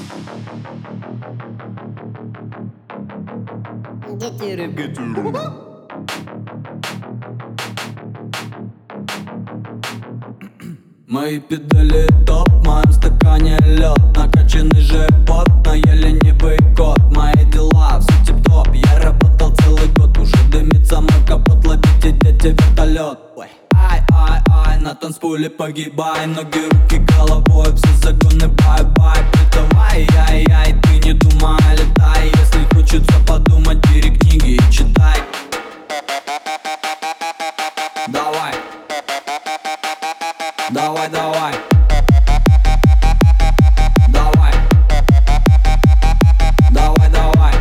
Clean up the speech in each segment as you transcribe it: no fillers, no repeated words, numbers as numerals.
Мои педали топ, в моем стакане лед, накачанный живот, но я ленивый кот. Мои дела, все тип-топ, я работал целый год. Уже дымится мой капот, ловите, дети, вертолет. Ай-ай-ай, на танцполе погибай. Ноги, руки, головой, все загоны, бай-бай. Притавай, ай-яй, ты не думай, летай. Если хочется подумать, бери книги и читай. Давай, давай, давай. Давай, давай, давай.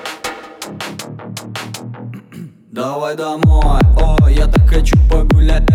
Давай домой, ой, я так хочу погулять.